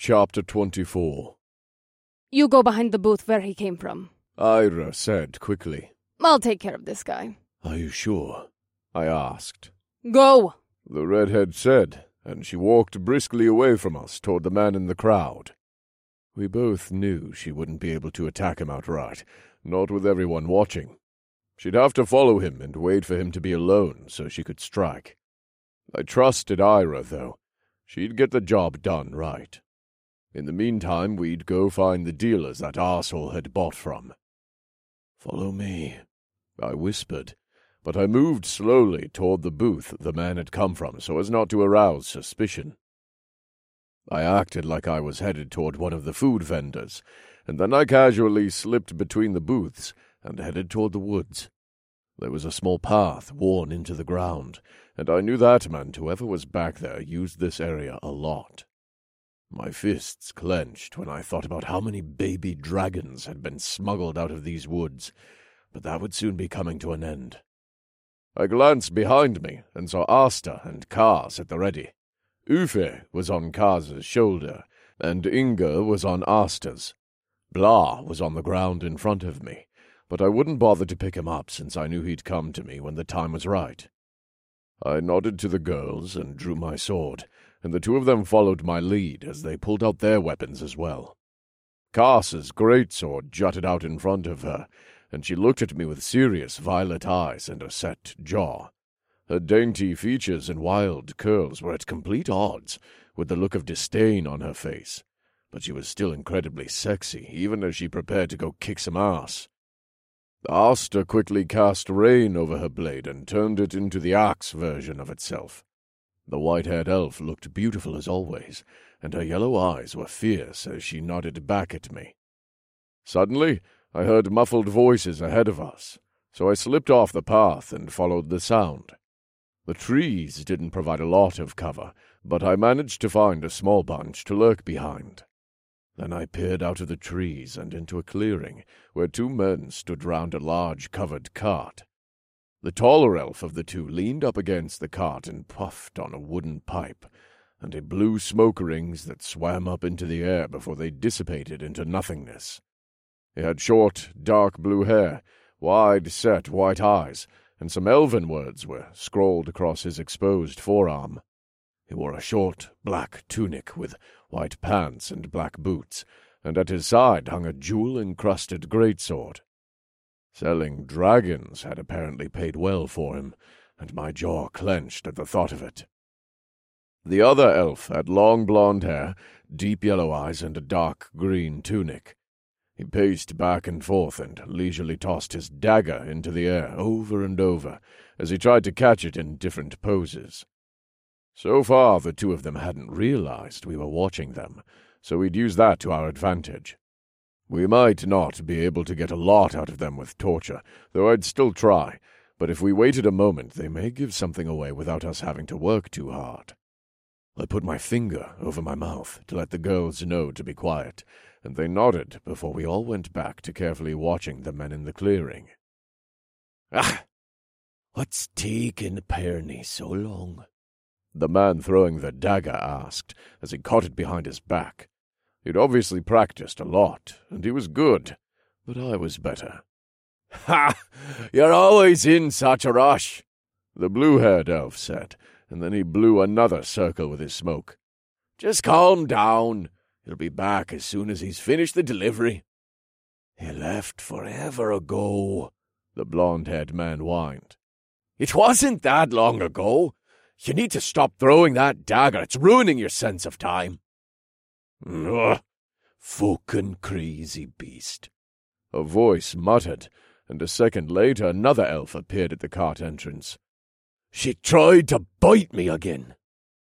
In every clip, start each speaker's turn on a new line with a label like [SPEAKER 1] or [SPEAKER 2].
[SPEAKER 1] Chapter 24.
[SPEAKER 2] You go behind the booth where he came from.
[SPEAKER 1] Ira said quickly.
[SPEAKER 2] I'll take care of this guy.
[SPEAKER 1] Are you sure? I asked.
[SPEAKER 2] Go!
[SPEAKER 1] The redhead said, and she walked briskly away from us toward the man in the crowd. We both knew she wouldn't be able to attack him outright, not with everyone watching. She'd have to follow him and wait for him to be alone so she could strike. I trusted Ira, though. She'd get the job done right. In the meantime, we'd go find the dealers that arsehole had bought from. Follow me, I whispered, but I moved slowly toward the booth the man had come from so as not to arouse suspicion. I acted like I was headed toward one of the food vendors, and then I casually slipped between the booths and headed toward the woods. There was a small path worn into the ground, and I knew that meant whoever was back there used this area a lot. My fists clenched when I thought about how many baby dragons had been smuggled out of these woods, but that would soon be coming to an end. I glanced behind me and saw Asta and Kaz at the ready. Ufe was on Kaz's shoulder, and Inga was on Asta's. Blah was on the ground in front of me, but I wouldn't bother to pick him up since I knew he'd come to me when the time was right. I nodded to the girls and drew my sword, and the two of them followed my lead as they pulled out their weapons as well. Kaz's greatsword jutted out in front of her, and she looked at me with serious violet eyes and a set jaw. Her dainty features and wild curls were at complete odds with the look of disdain on her face, but she was still incredibly sexy, even as she prepared to go kick some ass. Asta quickly cast rain over her blade and turned it into the axe version of itself. The white-haired elf looked beautiful as always, and her yellow eyes were fierce as she nodded back at me. Suddenly, I heard muffled voices ahead of us, so I slipped off the path and followed the sound. The trees didn't provide a lot of cover, but I managed to find a small bunch to lurk behind. Then I peered out of the trees and into a clearing where two men stood round a large covered cart. The taller elf of the two leaned up against the cart and puffed on a wooden pipe, and it blew smoke rings that swam up into the air before they dissipated into nothingness. He had short, dark blue hair, wide-set white eyes, and some elven words were scrawled across his exposed forearm. He wore a short, black tunic with white pants and black boots, and at his side hung a jewel-encrusted greatsword. Selling dragons had apparently paid well for him, and my jaw clenched at the thought of it. The other elf had long blonde hair, deep yellow eyes, and a dark green tunic. He paced back and forth and leisurely tossed his dagger into the air over and over as he tried to catch it in different poses. So far, the two of them hadn't realized we were watching them, so we'd use that to our advantage. We might not be able to get a lot out of them with torture, though I'd still try, but if we waited a moment, they may give something away without us having to work too hard. I put my finger over my mouth to let the girls know to be quiet, and they nodded before we all went back to carefully watching the men in the clearing. "Ah! What's taken Perny so long?" the man throwing the dagger asked as he caught it behind his back. He'd obviously practiced a lot, and he was good, but I was better. "Ha! You're always in such a rush," the blue-haired elf said, and then he blew another circle with his smoke. "Just calm down. He'll be back as soon as he's finished the delivery." "He left forever ago," the blonde-haired man whined. "It wasn't that long ago. You need to stop throwing that dagger. It's ruining your sense of time." "Ugh, fucking crazy beast," a voice muttered, and a second later another elf appeared at the cart entrance. "She tried to bite me again."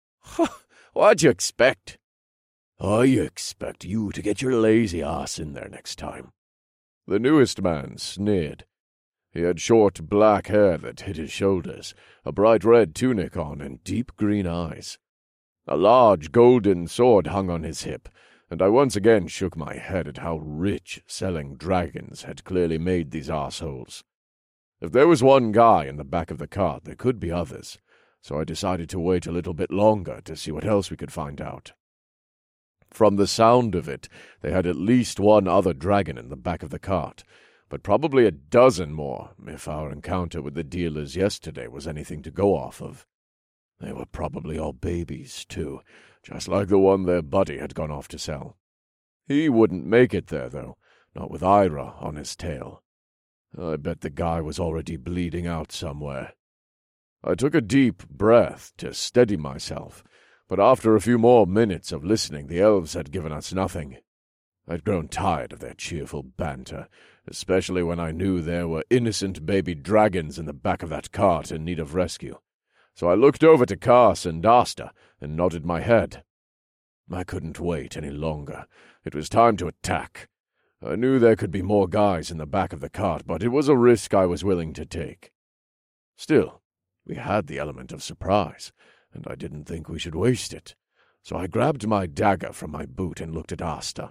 [SPEAKER 1] "What'd you expect?" "I expect you to get your lazy ass in there next time." The newest man sneered. He had short black hair that hid his shoulders, a bright red tunic on, and deep green eyes. A large golden sword hung on his hip, and I once again shook my head at how rich selling dragons had clearly made these arseholes. If there was one guy in the back of the cart, there could be others, so I decided to wait a little bit longer to see what else we could find out. From the sound of it, they had at least one other dragon in the back of the cart, but probably a dozen more, if our encounter with the dealers yesterday was anything to go off of. They were probably all babies, too, just like the one their buddy had gone off to sell. He wouldn't make it there, though, not with Ira on his tail. I bet the guy was already bleeding out somewhere. I took a deep breath to steady myself, but after a few more minutes of listening, the elves had given us nothing. I'd grown tired of their cheerful banter, especially when I knew there were innocent baby dragons in the back of that cart in need of rescue. So I looked over to Cass and Asta and nodded my head. I couldn't wait any longer. It was time to attack. I knew there could be more guys in the back of the cart, but it was a risk I was willing to take. Still, we had the element of surprise, and I didn't think we should waste it, so I grabbed my dagger from my boot and looked at Asta.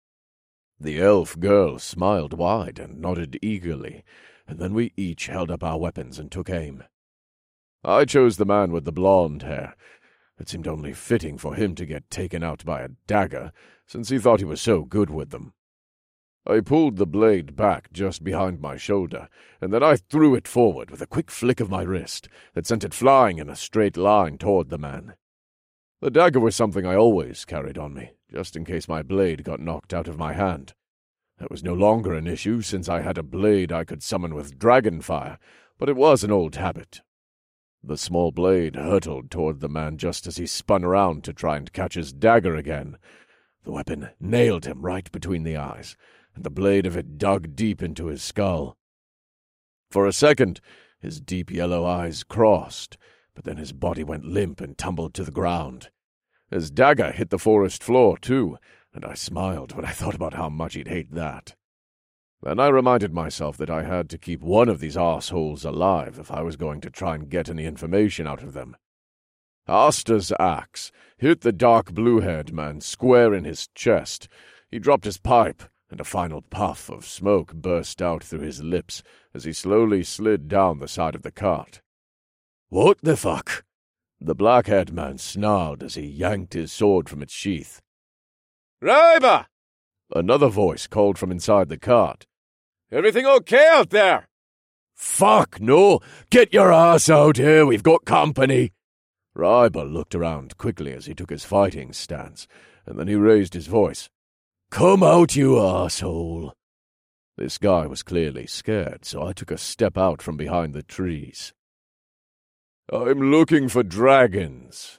[SPEAKER 1] The elf girl smiled wide and nodded eagerly, and then we each held up our weapons and took aim. I chose the man with the blonde hair. It seemed only fitting for him to get taken out by a dagger, since he thought he was so good with them. I pulled the blade back just behind my shoulder, and then I threw it forward with a quick flick of my wrist that sent it flying in a straight line toward the man. The dagger was something I always carried on me, just in case my blade got knocked out of my hand. That was no longer an issue, since I had a blade I could summon with dragon fire, but it was an old habit. The small blade hurtled toward the man just as he spun around to try and catch his dagger again. The weapon nailed him right between the eyes, and the blade of it dug deep into his skull. For a second, his deep yellow eyes crossed, but then his body went limp and tumbled to the ground. His dagger hit the forest floor, too, and I smiled when I thought about how much he'd hate that. Then I reminded myself that I had to keep one of these arseholes alive if I was going to try and get any information out of them. Asta's axe hit the dark blue-haired man square in his chest. He dropped his pipe, and a final puff of smoke burst out through his lips as he slowly slid down the side of the cart. "What the fuck?" The black-haired man snarled as he yanked his sword from its sheath. "Ryba!" Another voice called from inside the cart. "Everything okay out there?" "Fuck no! Get your ass out here, we've got company!" Ryba looked around quickly as he took his fighting stance, and then he raised his voice. "Come out, you asshole!" This guy was clearly scared, so I took a step out from behind the trees. "I'm looking for dragons."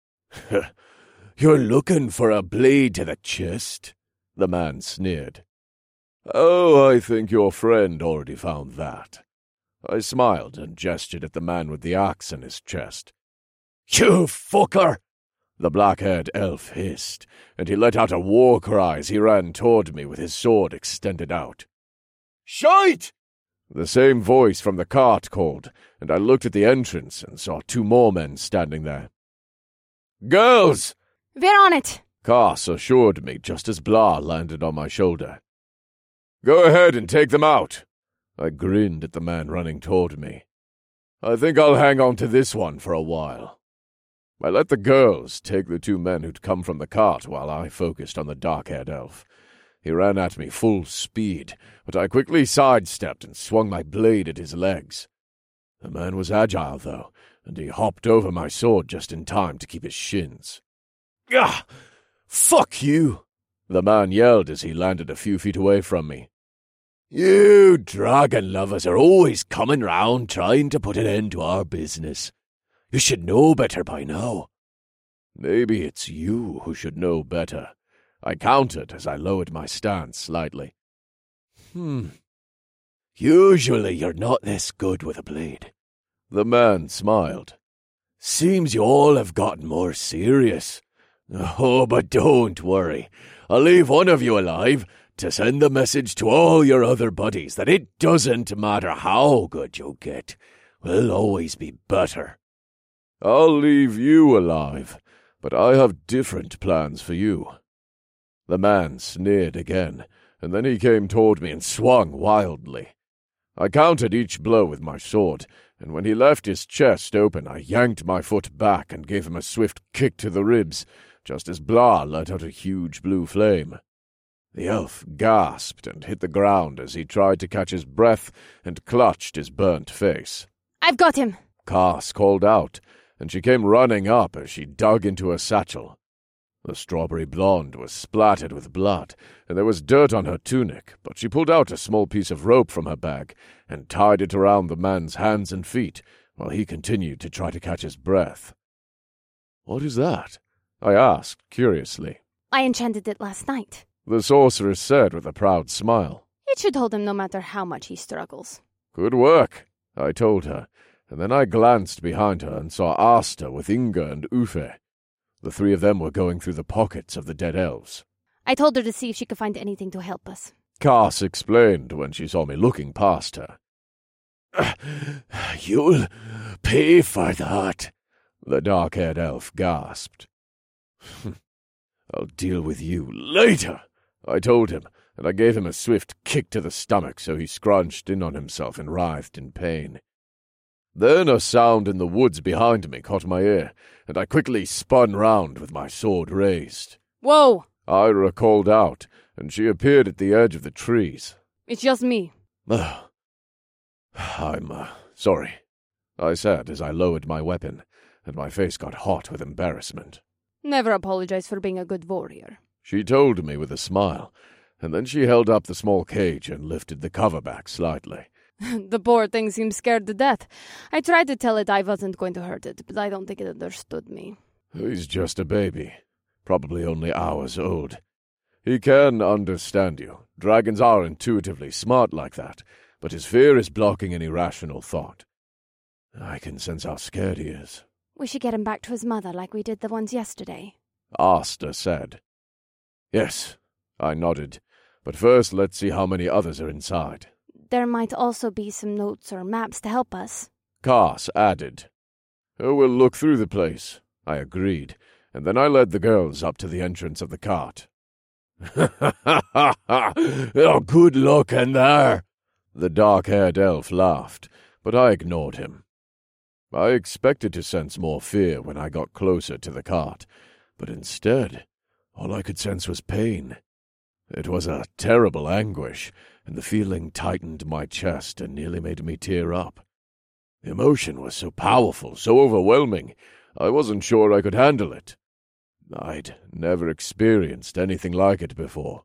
[SPEAKER 1] "You're looking for a blade to the chest?" the man sneered. "Oh, I think your friend already found that." I smiled and gestured at the man with the axe in his chest. "You fucker!" the black-haired elf hissed, and he let out a war cry as he ran toward me with his sword extended out. "Shite!" the same voice from the cart called, and I looked at the entrance and saw two more men standing there. "Girls!"
[SPEAKER 2] We're on it.
[SPEAKER 1] Cass assured me just as Blah landed on my shoulder. "Go ahead and take them out." I grinned at the man running toward me. "I think I'll hang on to this one for a while." I let the girls take the two men who'd come from the cart while I focused on the dark-haired elf. He ran at me full speed, but I quickly sidestepped and swung my blade at his legs. The man was agile, though, and he hopped over my sword just in time to keep his shins. "Gah! Fuck you!" the man yelled as he landed a few feet away from me. "You dragon lovers are always coming round trying to put an end to our business. You should know better by now." "Maybe it's you who should know better," I countered as I lowered my stance slightly. Usually you're not this good with a blade." The man smiled. "Seems you all have gotten more serious. Oh, but don't worry. I'll leave one of you alive to send the message to all your other buddies that it doesn't matter how good you get. We'll always be better." "I'll leave you alive, but I have different plans for you." The man sneered again, and then he came toward me and swung wildly. I countered each blow with my sword, and when he left his chest open, I yanked my foot back and gave him a swift kick to the ribs, just as Blah let out a huge blue flame. The elf gasped and hit the ground as he tried to catch his breath and clutched his burnt face.
[SPEAKER 2] I've got him!
[SPEAKER 1] Cass called out, and she came running up as she dug into her satchel. The strawberry blonde was splattered with blood, and there was dirt on her tunic, but she pulled out a small piece of rope from her bag and tied it around the man's hands and feet, while he continued to try to catch his breath. "What is that?" I asked, curiously.
[SPEAKER 2] I enchanted it last night.
[SPEAKER 1] The sorceress said with a proud smile.
[SPEAKER 2] It should hold him no matter how much he struggles.
[SPEAKER 1] "Good work," I told her, and then I glanced behind her and saw Asta with Inga and Uffe. The three of them were going through the pockets of the dead elves.
[SPEAKER 2] I told her to see if she could find anything to help us.
[SPEAKER 1] Cass explained when she saw me looking past her. "You'll pay for that," the dark-haired elf gasped. "I'll deal with you later," I told him, and I gave him a swift kick to the stomach so he scrunched in on himself and writhed in pain. Then a sound in the woods behind me caught my ear, and I quickly spun round with my sword raised.
[SPEAKER 2] Whoa!
[SPEAKER 1] Ira called out, and she appeared at the edge of the trees.
[SPEAKER 2] It's just me.
[SPEAKER 1] I'm sorry, I said as I lowered my weapon, and my face got hot with embarrassment.
[SPEAKER 2] Never apologize for being a good warrior.
[SPEAKER 1] She told me with a smile, and then she held up the small cage and lifted the cover back slightly.
[SPEAKER 2] The poor thing seemed scared to death. I tried to tell it I wasn't going to hurt it, but I don't think it understood me.
[SPEAKER 1] He's just a baby, probably only hours old. He can understand you. Dragons are intuitively smart like that, but his fear is blocking any rational thought. I can sense how scared he is.
[SPEAKER 2] We should get him back to his mother like we did the ones yesterday,
[SPEAKER 1] Asta said. Yes, I nodded, but first let's see how many others are inside.
[SPEAKER 2] There might also be some notes or maps to help us.
[SPEAKER 1] Cass added. We'll look through the place, I agreed, and then I led the girls up to the entrance of the cart. Oh, good luck in there, the dark-haired elf laughed, but I ignored him. I expected to sense more fear when I got closer to the cart, but instead, all I could sense was pain. It was a terrible anguish, and the feeling tightened my chest and nearly made me tear up. The emotion was so powerful, so overwhelming, I wasn't sure I could handle it. I'd never experienced anything like it before.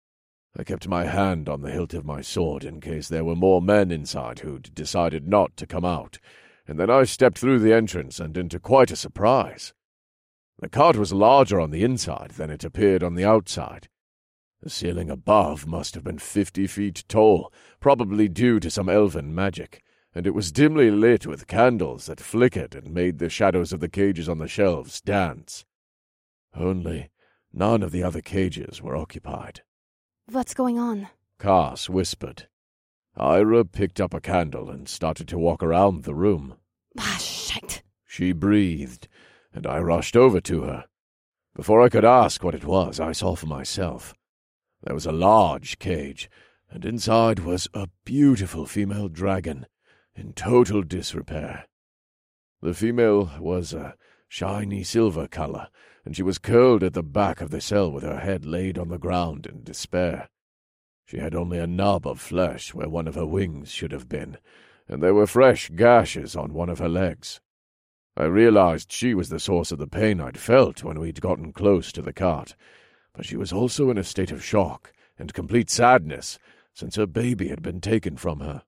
[SPEAKER 1] I kept my hand on the hilt of my sword in case there were more men inside who'd decided not to come out, and then I stepped through the entrance and into quite a surprise. The cart was larger on the inside than it appeared on the outside. The ceiling above must have been 50 feet tall, probably due to some elven magic, and it was dimly lit with candles that flickered and made the shadows of the cages on the shelves dance. Only none of the other cages were occupied.
[SPEAKER 2] What's going on?
[SPEAKER 1] Cass whispered. Ira picked up a candle and started to walk around the room.
[SPEAKER 2] Ah, shit.
[SPEAKER 1] She breathed, and I rushed over to her. Before I could ask what it was, I saw for myself. There was a large cage, and inside was a beautiful female dragon, in total disrepair. The female was a shiny silver color, and she was curled at the back of the cell with her head laid on the ground in despair. She had only a knob of flesh where one of her wings should have been, and there were fresh gashes on one of her legs. I realized she was the source of the pain I'd felt when we'd gotten close to the cart, but she was also in a state of shock and complete sadness since her baby had been taken from her.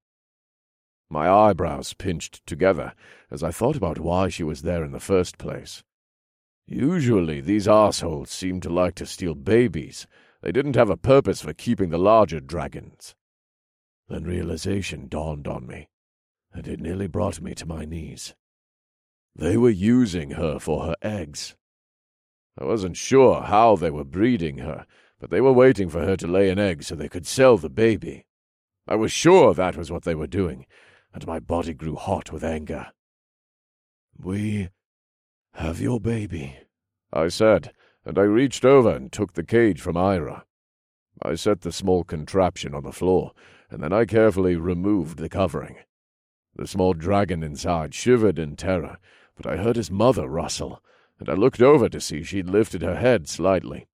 [SPEAKER 1] My eyebrows pinched together as I thought about why she was there in the first place. Usually these assholes seemed to like to steal babies. They didn't have a purpose for keeping the larger dragons. Then realization dawned on me, and it nearly brought me to my knees. They were using her for her eggs. I wasn't sure how they were breeding her, but they were waiting for her to lay an egg so they could sell the baby. I was sure that was what they were doing, and my body grew hot with anger. "We have your baby," I said, and I reached over and took the cage from Ira. I set the small contraption on the floor, and then I carefully removed the covering. The small dragon inside shivered in terror, but I heard his mother rustle, and I looked over to see she'd lifted her head slightly.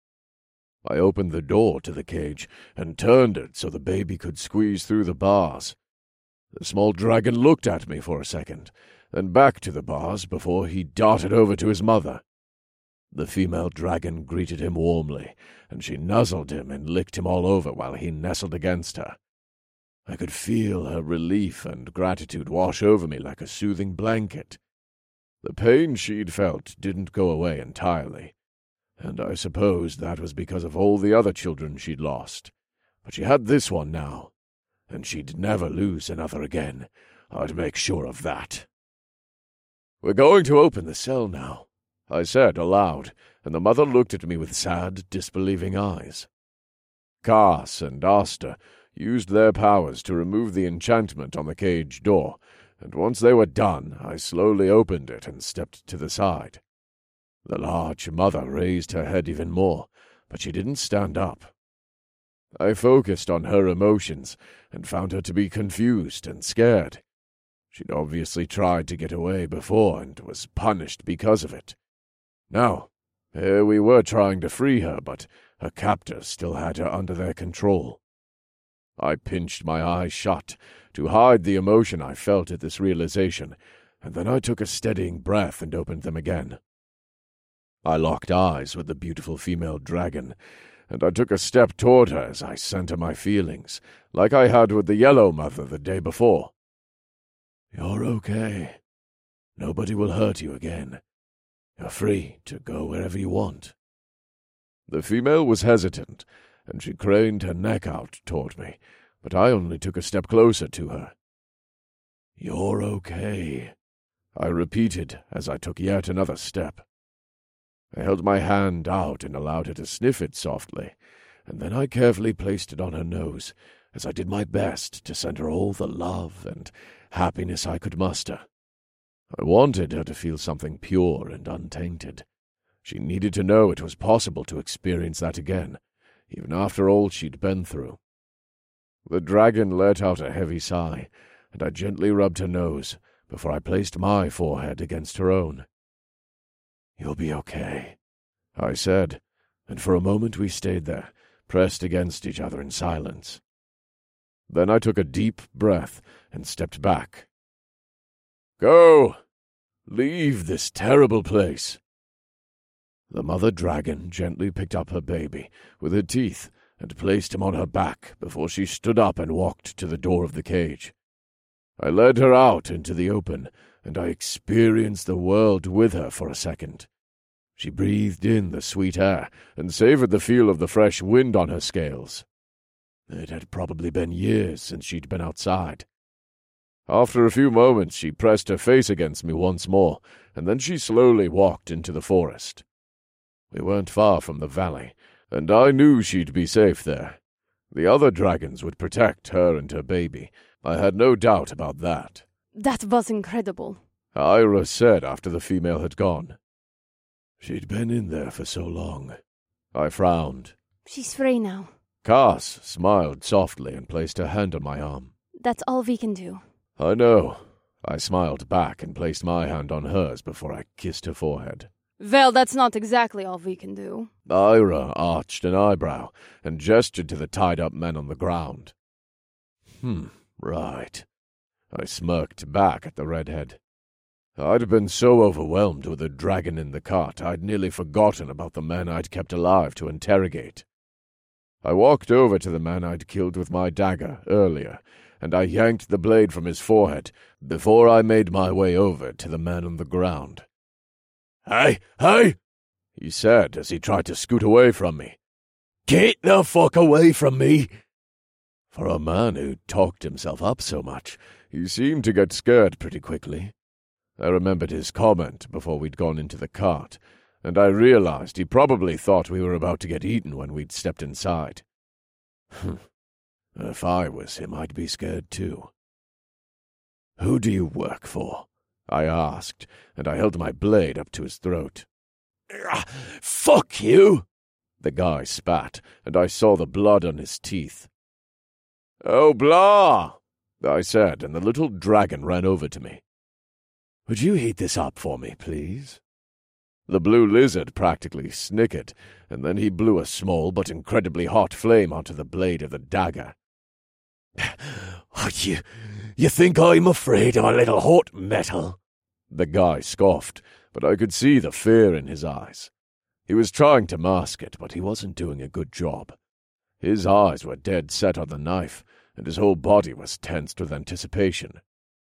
[SPEAKER 1] I opened the door to the cage and turned it so the baby could squeeze through the bars. The small dragon looked at me for a second, then back to the bars before he darted over to his mother. The female dragon greeted him warmly, and she nuzzled him and licked him all over while he nestled against her. I could feel her relief and gratitude wash over me like a soothing blanket. The pain she'd felt didn't go away entirely, and I suppose that was because of all the other children she'd lost. But she had this one now, and she'd never lose another again. I'd make sure of that. "We're going to open the cell now," I said aloud, and the mother looked at me with sad, disbelieving eyes. Cass and Asta used their powers to remove the enchantment on the cage door, and once they were done, I slowly opened it and stepped to the side. The large mother raised her head even more, but she didn't stand up. I focused on her emotions and found her to be confused and scared. She'd obviously tried to get away before and was punished because of it. Now, here we were trying to free her, but her captors still had her under their control. I pinched my eyes shut to hide the emotion I felt at this realization, and then I took a steadying breath and opened them again. I locked eyes with the beautiful female dragon, and I took a step toward her as I sent her my feelings, like I had with the Yellow Mother the day before. "You're okay. Nobody will hurt you again. You're free to go wherever you want." The female was hesitant, and she craned her neck out toward me, but I only took a step closer to her. "You're okay," I repeated as I took yet another step. I held my hand out and allowed her to sniff it softly, and then I carefully placed it on her nose as I did my best to send her all the love and happiness I could muster. I wanted her to feel something pure and untainted. She needed to know it was possible to experience that again, even after all she'd been through. The dragon let out a heavy sigh, and I gently rubbed her nose before I placed my forehead against her own. "You'll be okay," I said, and for a moment we stayed there, pressed against each other in silence. Then I took a deep breath and stepped back. "Go! Leave this terrible place." The mother dragon gently picked up her baby with her teeth and placed him on her back before she stood up and walked to the door of the cage. I led her out into the open, and I experienced the world with her for a second. She breathed in the sweet air and savored the feel of the fresh wind on her scales. It had probably been years since she'd been outside. After a few moments, she pressed her face against me once more, and then she slowly walked into the forest. We weren't far from the valley, and I knew she'd be safe there. The other dragons would protect her and her baby. I had no doubt about that.
[SPEAKER 2] That was incredible,
[SPEAKER 1] Ira said after the female had gone. She'd been in there for so long. I frowned.
[SPEAKER 2] She's free now.
[SPEAKER 1] Cass smiled softly and placed her hand on my arm.
[SPEAKER 2] That's all we can do.
[SPEAKER 1] I know. I smiled back and placed my hand on hers before I kissed her forehead.
[SPEAKER 2] Well, that's not exactly all we can do.
[SPEAKER 1] Ira arched an eyebrow and gestured to the tied-up men on the ground. Right. I smirked back at the redhead. I'd been so overwhelmed with the dragon in the cart, I'd nearly forgotten about the men I'd kept alive to interrogate. I walked over to the man I'd killed with my dagger earlier, and I yanked the blade from his forehead before I made my way over to the man on the ground. Hey, he said as he tried to scoot away from me. "Get the fuck away from me!" For a man who talked himself up so much, he seemed to get scared pretty quickly. I remembered his comment before we'd gone into the cart, and I realized he probably thought we were about to get eaten when we'd stepped inside. If I was him, I'd be scared too. "Who do you work for?" I asked, and I held my blade up to his throat. "Fuck you!" The guy spat, and I saw the blood on his teeth. "Oh, blah!" I said, and the little dragon ran over to me. "Would you heat this up for me, please?" The blue lizard practically snickered, and then he blew a small but incredibly hot flame onto the blade of the dagger. You think I'm afraid of a little hot metal? The guy scoffed, but I could see the fear in his eyes. He was trying to mask it, but he wasn't doing a good job. His eyes were dead set on the knife, and his whole body was tensed with anticipation.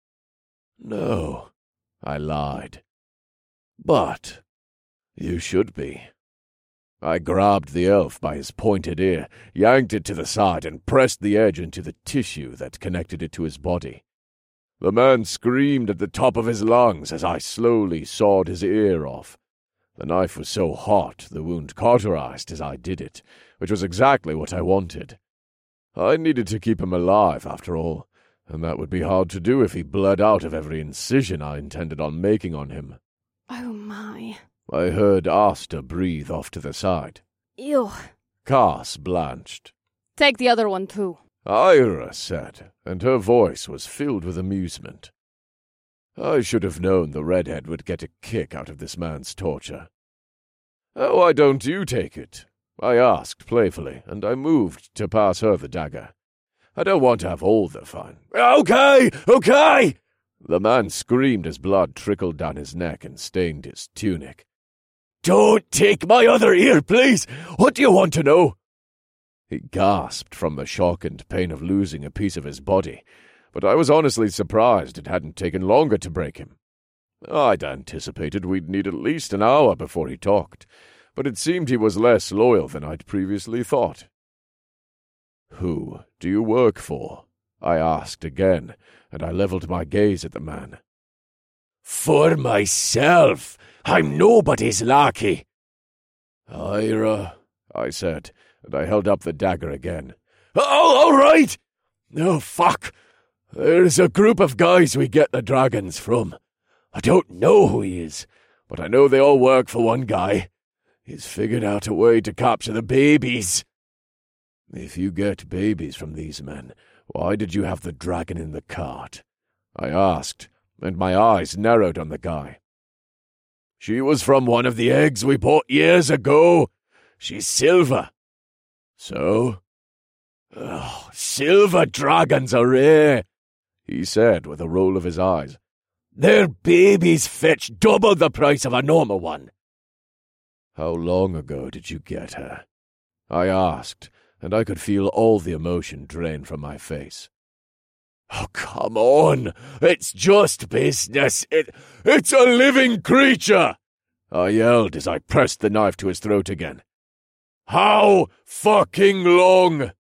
[SPEAKER 1] No, I lied. But you should be. I grabbed the elf by his pointed ear, yanked it to the side, and pressed the edge into the tissue that connected it to his body. The man screamed at the top of his lungs as I slowly sawed his ear off. The knife was so hot, the wound cauterized as I did it, which was exactly what I wanted. I needed to keep him alive, after all, and that would be hard to do if he bled out of every incision I intended on making on him.
[SPEAKER 2] Oh, my.
[SPEAKER 1] I heard Asta breathe off to the side.
[SPEAKER 2] Ew.
[SPEAKER 1] Cass blanched.
[SPEAKER 2] Take the other one, too.
[SPEAKER 1] Ira said, and her voice was filled with amusement. I should have known the redhead would get a kick out of this man's torture. Why don't you take it? I asked playfully, and I moved to pass her the dagger. I don't want to have all the fun. Okay! The man screamed as blood trickled down his neck and stained his tunic. Don't take my other ear, please! What do you want to know? He gasped from the shock and pain of losing a piece of his body, but I was honestly surprised it hadn't taken longer to break him. I'd anticipated we'd need at least an hour before he talked, but it seemed he was less loyal than I'd previously thought. Who do you work for? I asked again, and I leveled my gaze at the man. For myself. I'm nobody's lackey. Ira, I said, and I held up the dagger again. Oh, all right! Oh, fuck. There's a group of guys we get the dragons from. I don't know who he is, but I know they all work for one guy. He's figured out a way to capture the babies. If you get babies from these men, why did you have the dragon in the cart? I asked, and my eyes narrowed on the guy. She was from one of the eggs we bought years ago. She's silver. So? Oh, silver dragons are rare, he said with a roll of his eyes. Their babies fetch double the price of a normal one. How long ago did you get her? I asked, and I could feel all the emotion drain from my face. Oh, come on! It's just business! It's a living creature! I yelled as I pressed the knife to his throat again. How fucking long?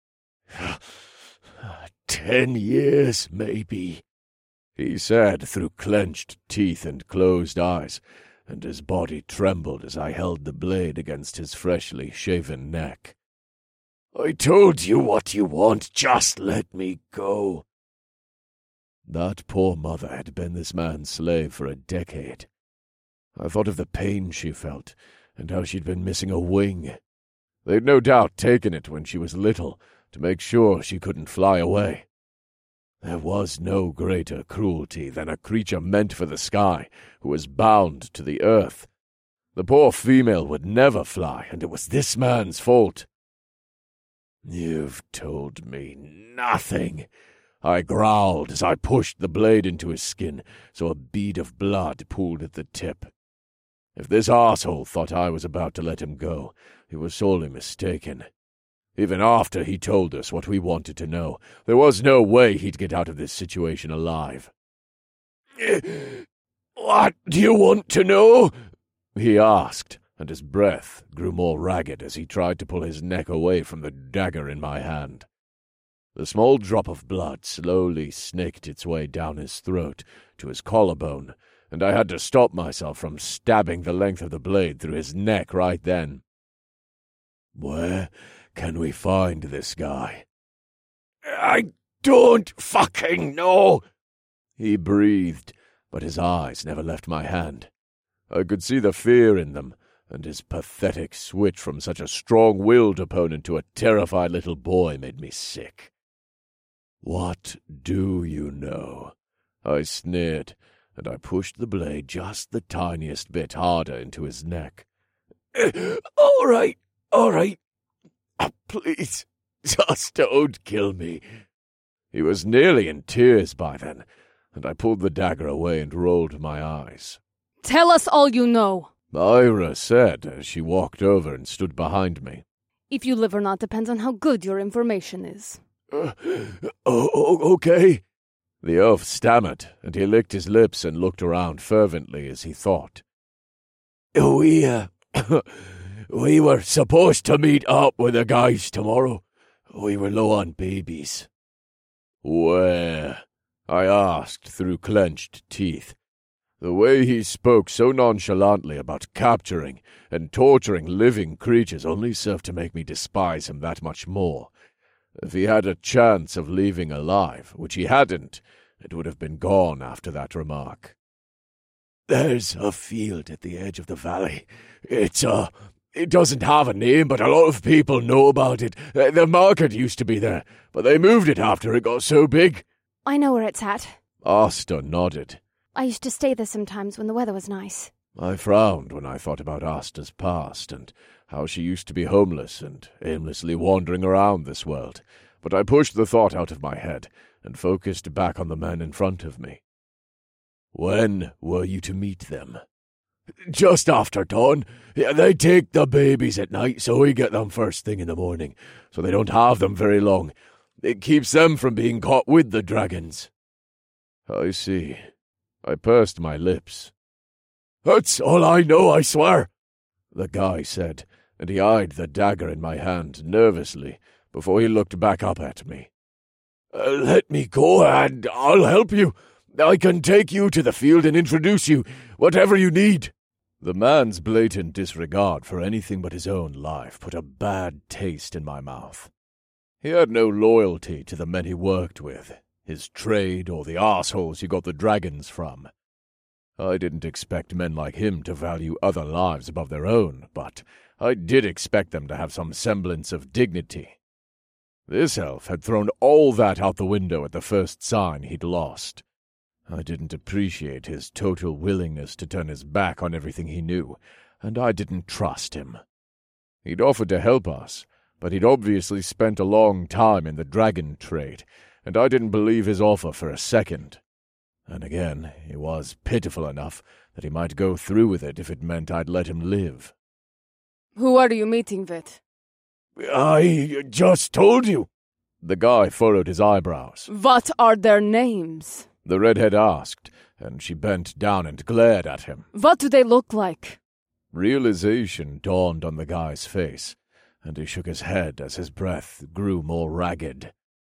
[SPEAKER 1] 10 years, maybe, he said through clenched teeth and closed eyes, and his body trembled as I held the blade against his freshly shaven neck. I told you what you want, just let me go. That poor mother had been this man's slave for a decade. I thought of the pain she felt, and how she'd been missing a wing. They'd no doubt taken it when she was little, to make sure she couldn't fly away. There was no greater cruelty than a creature meant for the sky, who was bound to the earth. The poor female would never fly, and it was this man's fault. You've told me nothing, I growled as I pushed the blade into his skin so a bead of blood pooled at the tip. If this arsehole thought I was about to let him go, he was sorely mistaken. Even after he told us what we wanted to know, there was no way he'd get out of this situation alive. What do you want to know? He asked, and his breath grew more ragged as he tried to pull his neck away from the dagger in my hand. The small drop of blood slowly snaked its way down his throat to his collarbone, and I had to stop myself from stabbing the length of the blade through his neck right then. Where can we find this guy? I don't fucking know, he breathed, but his eyes never left my hand. I could see the fear in them, and his pathetic switch from such a strong-willed opponent to a terrified little boy made me sick. What do you know? I sneered, and I pushed the blade just the tiniest bit harder into his neck. All right. Please, just don't kill me." He was nearly in tears by then, and I pulled the dagger away and rolled my eyes.
[SPEAKER 2] "Tell us all you know,"
[SPEAKER 1] Ira said as she walked over and stood behind me.
[SPEAKER 2] "If you live or not depends on how good your information is."
[SPEAKER 1] Okay. The elf stammered, and he licked his lips and looked around fervently as he thought. We were supposed to meet up with the guys tomorrow. We were low on babies." "Where?" I asked through clenched teeth. The way he spoke so nonchalantly about capturing and torturing living creatures only served to make me despise him that much more. If he had a chance of leaving alive, which he hadn't, it would have been gone after that remark. "There's a field at the edge of the valley. It doesn't have a name, but a lot of people know about it. The market used to be there, but they moved it after it got so big."
[SPEAKER 2] "I know where it's at."
[SPEAKER 1] Asta nodded.
[SPEAKER 2] "I used to stay there sometimes when the weather was nice."
[SPEAKER 1] I frowned when I thought about Asta's past and how she used to be homeless and aimlessly wandering around this world, but I pushed the thought out of my head and focused back on the men in front of me. "When were you to meet them?" "Just after dawn. They take the babies at night, so we get them first thing in the morning, so they don't have them very long. It keeps them from being caught with the dragons." "I see." I pursed my lips. "That's all I know, I swear," the guy said, and he eyed the dagger in my hand nervously before he looked back up at me. "Let me go and I'll help you. I can take you to the field and introduce you, whatever you need." The man's blatant disregard for anything but his own life put a bad taste in my mouth. He had no loyalty to the men he worked with, his trade, or the arseholes he got the dragons from. I didn't expect men like him to value other lives above their own, but I did expect them to have some semblance of dignity. This elf had thrown all that out the window at the first sign he'd lost. I didn't appreciate his total willingness to turn his back on everything he knew, and I didn't trust him. He'd offered to help us, but he'd obviously spent a long time in the dragon trade, and I didn't believe his offer for a second. And again, he was pitiful enough that he might go through with it if it meant I'd let him live.
[SPEAKER 2] "Who are you meeting with?"
[SPEAKER 1] "I just told you." The guy furrowed his eyebrows.
[SPEAKER 2] "What are their names?"
[SPEAKER 1] The redhead asked, and she bent down and glared at him.
[SPEAKER 2] "What do they look like?"
[SPEAKER 1] Realization dawned on the guy's face, and he shook his head as his breath grew more ragged.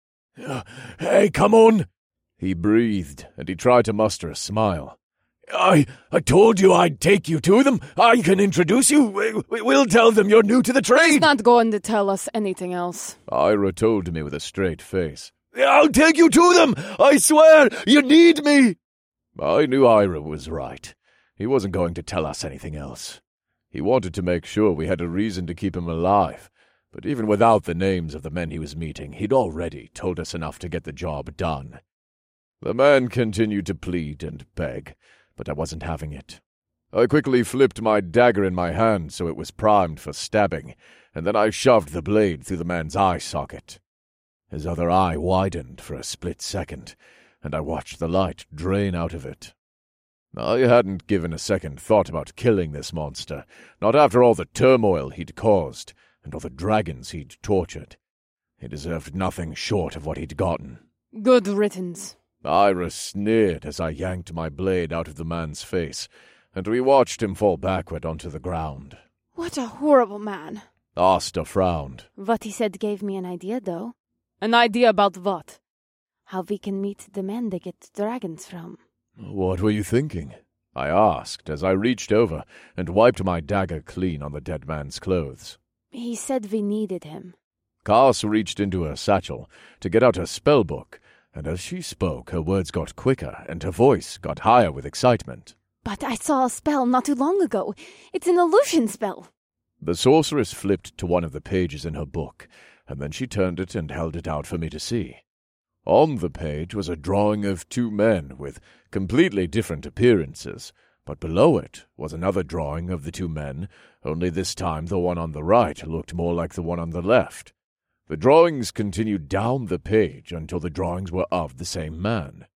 [SPEAKER 1] "Hey, come on!" he breathed, and he tried to muster a smile. I told you I'd take you to them. I can introduce you. We'll tell them you're new to the trade."
[SPEAKER 2] "He's not going to tell us anything else."
[SPEAKER 1] Ira told me with a straight face. "I'll take you to them! I swear! You need me!" I knew Ira was right. He wasn't going to tell us anything else. He wanted to make sure we had a reason to keep him alive, but even without the names of the men he was meeting, he'd already told us enough to get the job done. The man continued to plead and beg, but I wasn't having it. I quickly flipped my dagger in my hand so it was primed for stabbing, and then I shoved the blade through the man's eye socket. His other eye widened for a split second, and I watched the light drain out of it. I hadn't given a second thought about killing this monster, not after all the turmoil he'd caused and all the dragons he'd tortured. He deserved nothing short of what he'd gotten.
[SPEAKER 2] "Good riddance."
[SPEAKER 1] Ira sneered as I yanked my blade out of the man's face, and we watched him fall backward onto the ground.
[SPEAKER 2] "What a horrible man."
[SPEAKER 1] Asta frowned.
[SPEAKER 2] "What he said gave me an idea, though." "An idea about what?" "How we can meet the men they get dragons from."
[SPEAKER 1] "What were you thinking?" I asked as I reached over and wiped my dagger clean on the dead man's clothes.
[SPEAKER 2] "He said we needed him."
[SPEAKER 1] Cass reached into her satchel to get out her spellbook, and as she spoke, her words got quicker and her voice got higher with excitement.
[SPEAKER 2] "But I saw a spell not too long ago. It's an illusion spell."
[SPEAKER 1] The sorceress flipped to one of the pages in her book, and then she turned it and held it out for me to see. On the page was a drawing of two men with completely different appearances, but below it was another drawing of the two men, only this time the one on the right looked more like the one on the left. The drawings continued down the page until the drawings were of the same man.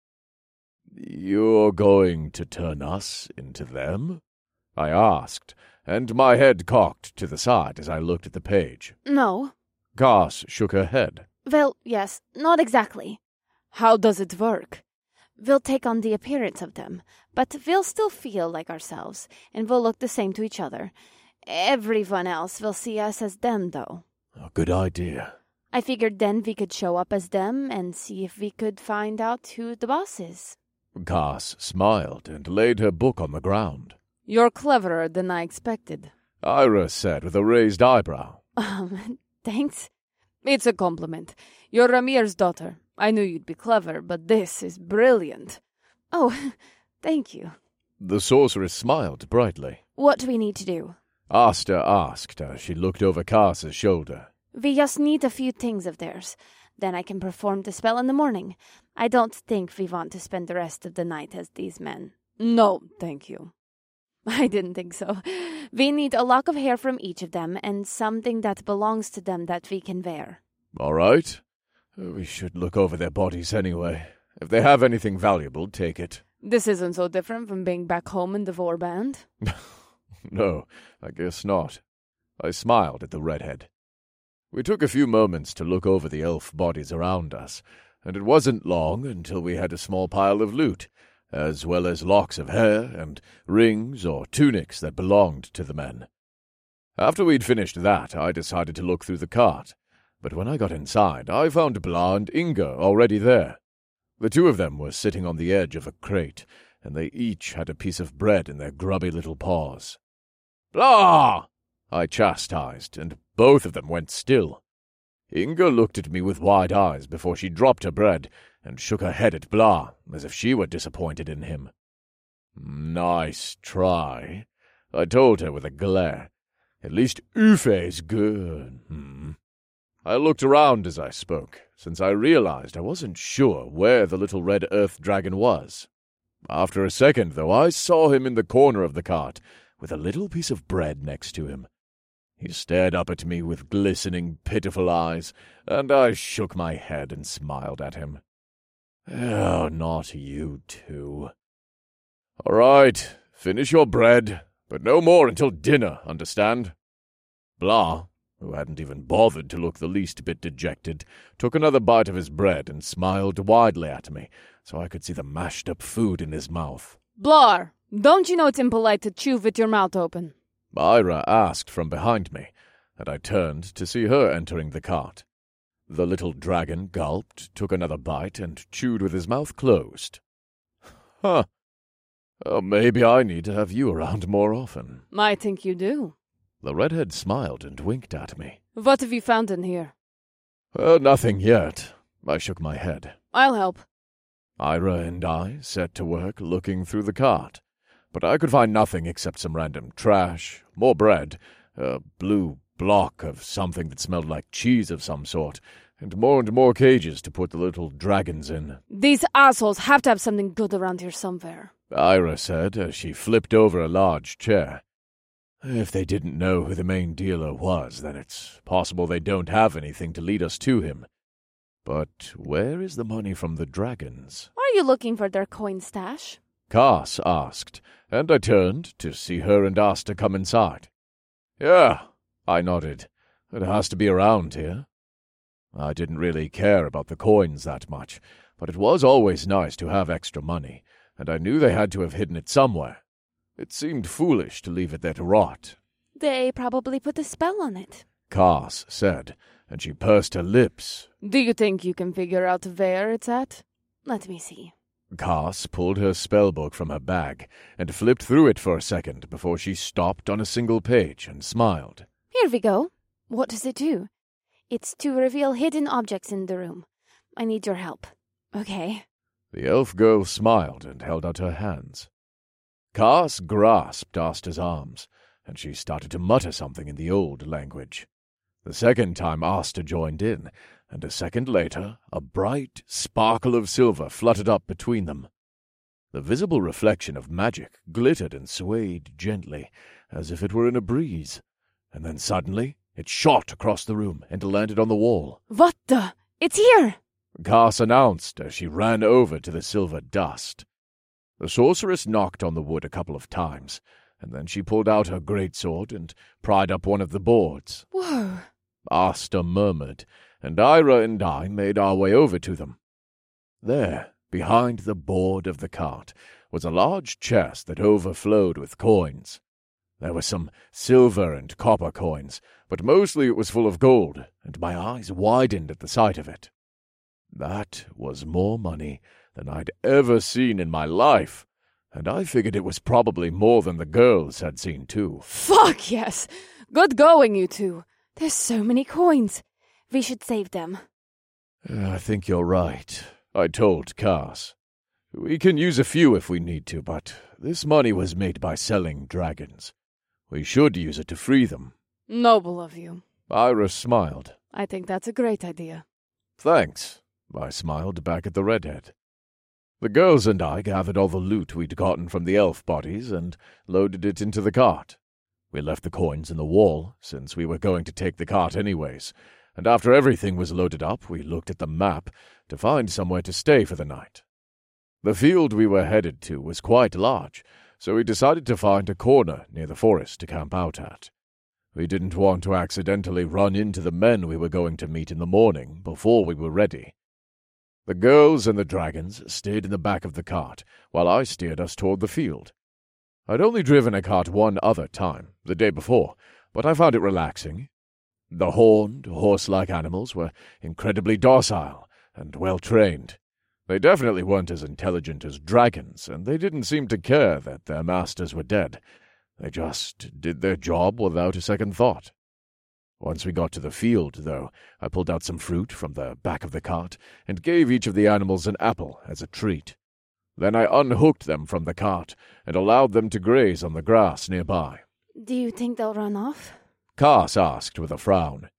[SPEAKER 1] "You're going to turn us into them?" I asked, and my head cocked to the side as I looked at the page.
[SPEAKER 2] No.
[SPEAKER 1] Cass shook her head.
[SPEAKER 2] Well, yes, not exactly. How does it work? We'll take on the appearance of them, but we'll still feel like ourselves, and we'll look the same to each other. Everyone else will see us as them, though.
[SPEAKER 1] A good idea.
[SPEAKER 2] I figured then we could show up as them and see if we could find out who the boss is.
[SPEAKER 1] Cass smiled and laid her book on the ground.
[SPEAKER 2] You're cleverer than I expected.
[SPEAKER 1] Ira said with a raised eyebrow.
[SPEAKER 2] Thanks. It's a compliment. You're Ramir's daughter. I knew you'd be clever, but this is brilliant. Oh, thank you.
[SPEAKER 1] The sorceress smiled brightly.
[SPEAKER 2] What do we need to do?
[SPEAKER 1] Asta asked as she looked over Cass's shoulder.
[SPEAKER 2] We just need a few things of theirs. Then I can perform the spell in the morning. I don't think we want to spend the rest of the night as these men. No, thank you. I didn't think so. We need a lock of hair from each of them and something that belongs to them that we can wear.
[SPEAKER 1] All right. We should look over their bodies anyway. If they have anything valuable, take it.
[SPEAKER 2] This isn't so different from being back home in the Warband.
[SPEAKER 1] No, I guess not. I smiled at the redhead. We took a few moments to look over the elf bodies around us, and it wasn't long until we had a small pile of loot, as well as locks of hair and rings or tunics that belonged to the men. After we'd finished that, I decided to look through the cart, but when I got inside, I found Blah and Inga already there. The two of them were sitting on the edge of a crate, and they each had a piece of bread in their grubby little paws. "Blah!" I chastised, and both of them went still. Inga looked at me with wide eyes before she dropped her bread and shook her head at Blah, as if she were disappointed in him. "Nice try," I told her with a glare. "At least Ufe's good." I looked around as I spoke, since I realized I wasn't sure where the little red earth dragon was. After a second, though, I saw him in the corner of the cart, with a little piece of bread next to him. He stared up at me with glistening, pitiful eyes, and I shook my head and smiled at him. "Oh, not you two. All right, finish your bread, but no more until dinner, understand?" Blah, who hadn't even bothered to look the least bit dejected, took another bite of his bread and smiled widely at me, so I could see the mashed-up food in his mouth.
[SPEAKER 2] Blar, don't you know it's impolite to chew with your mouth open?
[SPEAKER 1] Ira asked from behind me, and I turned to see her entering the cart. The little dragon gulped, took another bite, and chewed with his mouth closed. Huh. Oh, maybe I need to have you around more often.
[SPEAKER 2] I think you do.
[SPEAKER 1] The redhead smiled and winked at me.
[SPEAKER 2] What have you found in here?
[SPEAKER 1] Nothing yet. I shook my head.
[SPEAKER 2] I'll help.
[SPEAKER 1] Ira and I set to work looking through the cart, but I could find nothing except some random trash, more bread, a blue block of something that smelled like cheese of some sort, and more cages to put the little dragons in.
[SPEAKER 2] These assholes have to have something good around here somewhere,
[SPEAKER 1] Ira said as she flipped over a large chair. If they didn't know who the main dealer was, then it's possible they don't have anything to lead us to him. But where is the money from the dragons?
[SPEAKER 2] Are you looking for their coin stash?
[SPEAKER 1] Cass asked, and I turned to see her and Asta come inside. Yeah, I nodded. It has to be around here. I didn't really care about the coins that much, but it was always nice to have extra money, and I knew they had to have hidden it somewhere. It seemed foolish to leave it there to rot.
[SPEAKER 2] They probably put a spell on it,
[SPEAKER 1] Cass said, and she pursed her lips.
[SPEAKER 2] Do you think you can figure out where it's at? Let me see.
[SPEAKER 1] Cass pulled her spellbook from her bag and flipped through it for a second before she stopped on a single page and smiled.
[SPEAKER 2] Here we go. What does it do? It's to reveal hidden objects in the room. I need your help. Okay.
[SPEAKER 1] The elf girl smiled and held out her hands. Cass grasped Asta's arms, and she started to mutter something in the old language. The second time Asta joined in, and a second later a bright sparkle of silver fluttered up between them. The visible reflection of magic glittered and swayed gently, as if it were in a breeze, and then suddenly it shot across the room and landed on the wall.
[SPEAKER 2] What the? It's here!
[SPEAKER 1] Cass announced as she ran over to the silver dust. The sorceress knocked on the wood a couple of times, and then she pulled out her greatsword and pried up one of the boards.
[SPEAKER 2] Whoa!
[SPEAKER 1] Asta murmured, and Ira and I made our way over to them. There, behind the board of the cart, was a large chest that overflowed with coins. There were some silver and copper coins, but mostly it was full of gold, and my eyes widened at the sight of it. That was more money than I'd ever seen in my life, and I figured it was probably more than the girls had seen too.
[SPEAKER 2] Fuck yes! Good going, you two. There's so many coins. We should save them.
[SPEAKER 1] I think you're right, I told Cass. We can use a few if we need to, but this money was made by selling dragons. We should use it to free them.
[SPEAKER 2] Noble of you.
[SPEAKER 1] Ira smiled.
[SPEAKER 2] I think that's a great idea.
[SPEAKER 1] Thanks, I smiled back at the redhead. The girls and I gathered all the loot we'd gotten from the elf bodies and loaded it into the cart. We left the coins in the wall, since we were going to take the cart anyways, and after everything was loaded up, we looked at the map to find somewhere to stay for the night. The field we were headed to was quite large, so we decided to find a corner near the forest to camp out at. We didn't want to accidentally run into the men we were going to meet in the morning before we were ready. The girls and the dragons stayed in the back of the cart, while I steered us toward the field. I'd only driven a cart one other time, the day before, but I found it relaxing. The horned, horse-like animals were incredibly docile and well-trained. They definitely weren't as intelligent as dragons, and they didn't seem to care that their masters were dead. They just did their job without a second thought. Once we got to the field, though, I pulled out some fruit from the back of the cart and gave each of the animals an apple as a treat. Then I unhooked them from the cart and allowed them to graze on the grass nearby.
[SPEAKER 2] Do you think they'll run off?
[SPEAKER 1] Cass asked with a frown.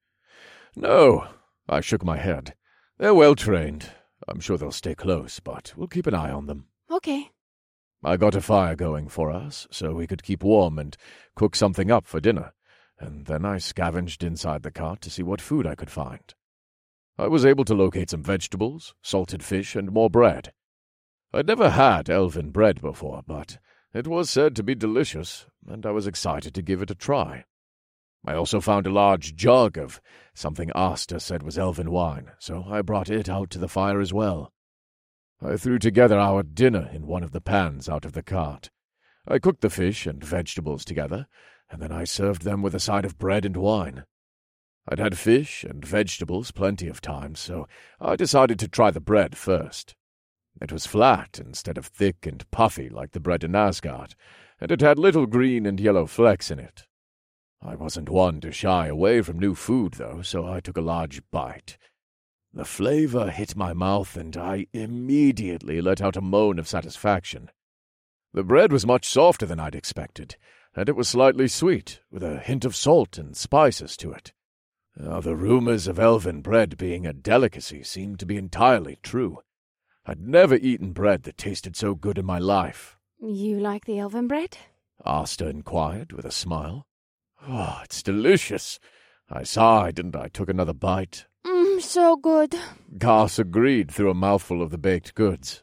[SPEAKER 1] No, I shook my head. They're well-trained. I'm sure they'll stay close, but we'll keep an eye on them.
[SPEAKER 2] Okay.
[SPEAKER 1] I got a fire going for us, so we could keep warm and cook something up for dinner, and then I scavenged inside the cart to see what food I could find. I was able to locate some vegetables, salted fish, and more bread. I'd never had elven bread before, but it was said to be delicious, and I was excited to give it a try. I also found a large jug of something Asta said was elven wine, so I brought it out to the fire as well. I threw together our dinner in one of the pans out of the cart. I cooked the fish and vegetables together, and then I served them with a side of bread and wine. I'd had fish and vegetables plenty of times, so I decided to try the bread first. It was flat instead of thick and puffy like the bread in Asgard, and it had little green and yellow flecks in it. I wasn't one to shy away from new food, though, so I took a large bite. The flavor hit my mouth, and I immediately let out a moan of satisfaction. The bread was much softer than I'd expected, and it was slightly sweet, with a hint of salt and spices to it. The rumors of elven bread being a delicacy seemed to be entirely true. I'd never eaten bread that tasted so good in my life.
[SPEAKER 2] You like the elven bread?
[SPEAKER 1] Asta inquired with a smile. Oh, it's delicious. I sighed, and I took another bite.
[SPEAKER 2] So good.
[SPEAKER 1] Cass agreed through a mouthful of the baked goods.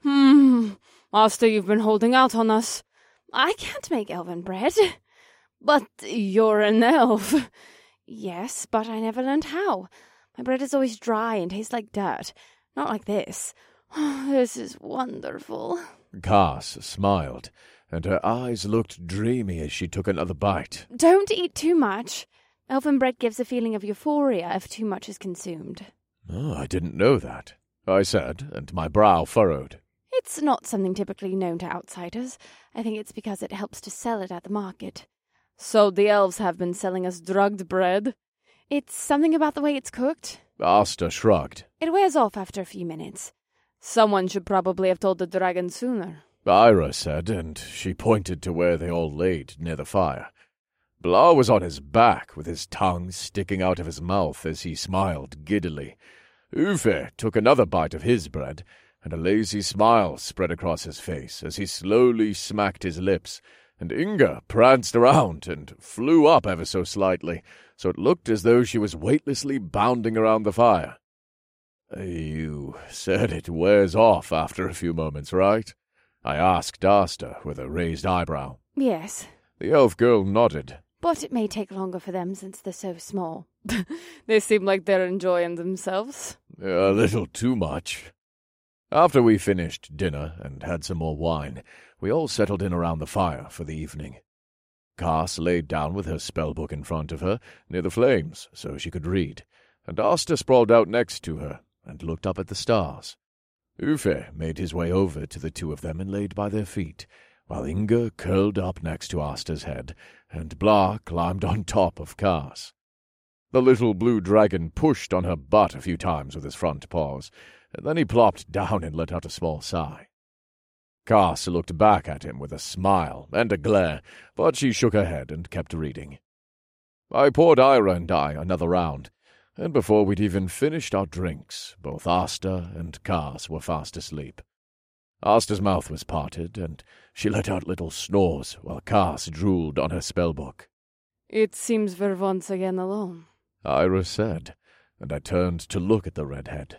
[SPEAKER 2] Asta, you've been holding out on us. I can't make elven bread. But you're an elf. Yes, but I never learned how. My bread is always dry and tastes like dirt. Not like this. This is wonderful.
[SPEAKER 1] Cass smiled, and her eyes looked dreamy as she took another bite.
[SPEAKER 2] Don't eat too much. Elven bread gives a feeling of euphoria if too much is consumed.
[SPEAKER 1] Oh, I didn't know that, I said, and my brow furrowed.
[SPEAKER 2] It's not something typically known to outsiders. I think it's because it helps to sell it at the market. So the elves have been selling us drugged bread? It's something about the way it's cooked.
[SPEAKER 1] Asta shrugged.
[SPEAKER 2] It wears off after a few minutes. Someone should probably have told the dragon sooner.
[SPEAKER 1] Ira said, and she pointed to where they all laid near the fire. Blah was on his back, with his tongue sticking out of his mouth as he smiled giddily. Uffe took another bite of his bread, and a lazy smile spread across his face as he slowly smacked his lips, and Inga pranced around and flew up ever so slightly, so it looked as though she was weightlessly bounding around the fire. You said it wears off after a few moments, right? I asked Asta with a raised eyebrow.
[SPEAKER 2] Yes.
[SPEAKER 1] The elf girl nodded.
[SPEAKER 2] But it may take longer for them since they're so small. They seem like they're enjoying themselves.
[SPEAKER 1] A little too much. After we finished dinner and had some more wine, we all settled in around the fire for the evening. Cass laid down with her spellbook in front of her, near the flames, so she could read, and Asta sprawled out next to her and looked up at the stars. Uffe made his way over to the two of them and laid by their feet, while Inga curled up next to Asta's head, and Blah climbed on top of Cass. The little blue dragon pushed on her butt a few times with his front paws, and then he plopped down and let out a small sigh. Cass looked back at him with a smile and a glare, but she shook her head and kept reading. I poured Ira and I another round, and before we'd even finished our drinks, both Asta and Cass were fast asleep. Asta's mouth was parted, and she let out little snores, while Cass drooled on her spellbook.
[SPEAKER 2] It seems we're once again alone,
[SPEAKER 1] Ira said, and I turned to look at the redhead.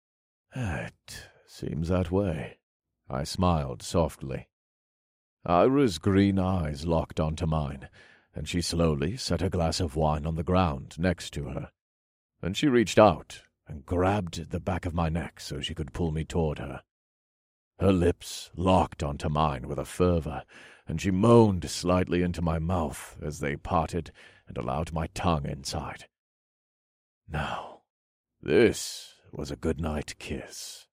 [SPEAKER 1] It seems that way. I smiled softly. Ira's green eyes locked onto mine, and she slowly set a glass of wine on the ground next to her. Then she reached out and grabbed the back of my neck so she could pull me toward her. Her lips locked onto mine with a fervor, and she moaned slightly into my mouth as they parted and allowed my tongue inside. Now, this was a goodnight kiss.